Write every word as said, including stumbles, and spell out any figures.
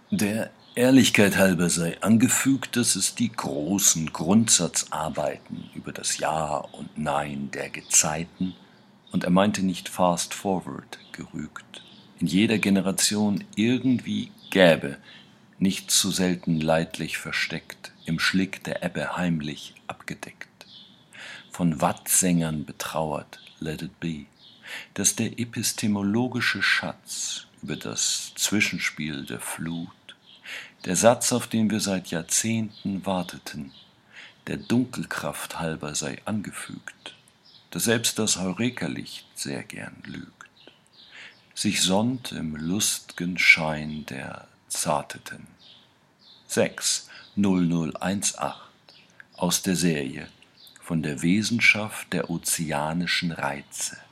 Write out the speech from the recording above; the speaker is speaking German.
Der Ehrlichkeit halber sei angefügt, dass es die großen Grundsatzarbeiten über das Ja und Nein der Gezeiten, und er meinte nicht fast forward gerügt, in jeder Generation irgendwie gäbe, nicht zu selten leidlich versteckt, im Schlick der Ebbe heimlich abgedeckt. Von Wattsängern betrauert, let it be, dass der epistemologische Schatz über das Zwischenspiel der Flut, der Satz, auf den wir seit Jahrzehnten warteten, der Dunkelkraft halber sei angefügt, dass selbst das Heureka-Licht sehr gern lügt, sich sonnt im lust'gen Schein der Zarteten. sechs null null eins acht aus der Serie von der Wesenschaft der ozeanischen Reize.